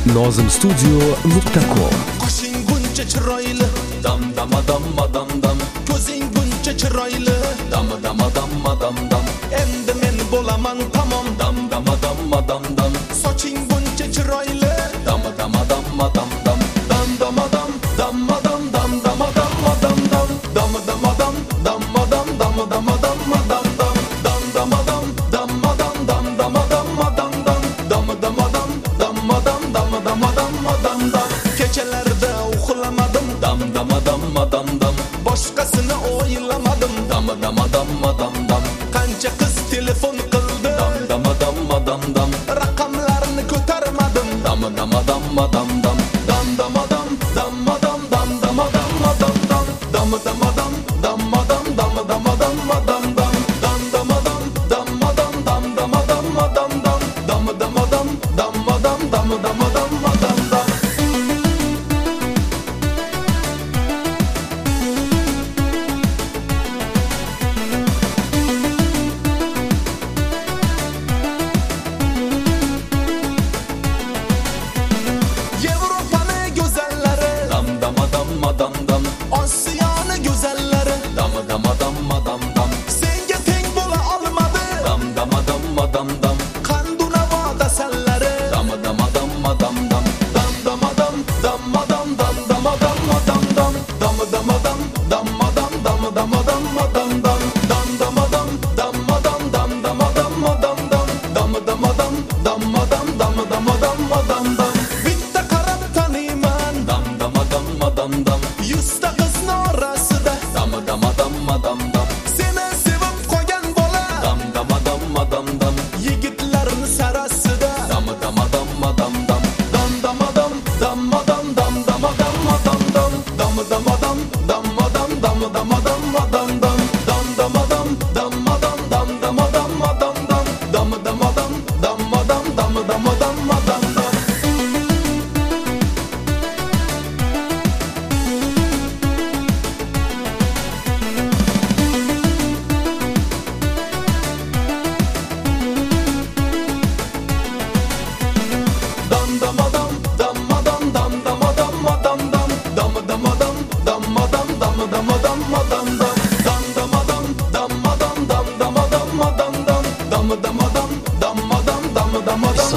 nozimstudio.com. Qoshing buncha chiroyli, dam dam dam dam dam. Ko'zing buncha chiroyli, dam dam dam dam dam. Endi men bo'laman tamom, dam dam dam dam dam. Soching buncha chiroyli, dam dam dam dam dam. Dam dam dam dam dam dam dam dam dam dam. Dam dam dam dam dam dam dam dam dam dam. Dam dam dam dam dam dam dam dam dam dam. Dam dam dam dam dam dam dam dam dam. Kechalarda uxlamadim, dam dam dam dam dam. Boshqasini o'ylamadim, dam dam dam dam dam. Qancha qiz telefon qildi, dam dam dam dam. Raqamlarni ko'tarmadim, dam dam dam dam dam. Dam dam dam dam dam dam dam dam dam dam. Dam dam dam dam dam dam dam dam dam dam. Dam dam dam dam dam dam dam dam dam dam. Dam dam dam dam dam dam dam dam dam. Yevropaning go'zallari, dam dam dam dam dam. Osiyoning go'zallari, dam dam dam dam dam. Senga teng bo'la olmadi, dam dam dam dam dam. Qanduna voda sallari, dam dam dam dam dam. Dam dam dam dam dam dam dam dam dam dam. Dam dam dam dam dam dam dam dam dam dam. Dam dam dam dam dam dam dam dam dam dam. Dam dam dam dam dam dam dam dam. Bitta qarab taniyman, dam dam dam dam dam. Yuzta qizni orasida, dam dam dam dam dam. Seni sevib qolgan bola, dam dam dam dam dam. Yigitlarni sarasida, dam dam dam dam dam. Dam dam dam dam dam dam dam dam dam. Dam dam dam dam dam dam dam dam dam. Dam dam dam dam dam dam dam dam dam. Dam dam dam dam dam dam dam dam. Dam dam dam dam dam dam dam dam dam dam. Dam dam dam dam dam dam dam dam dam dam. Dam dam dam dam dam dam dam dam dam dam. Dam dam dam dam dam dam dam.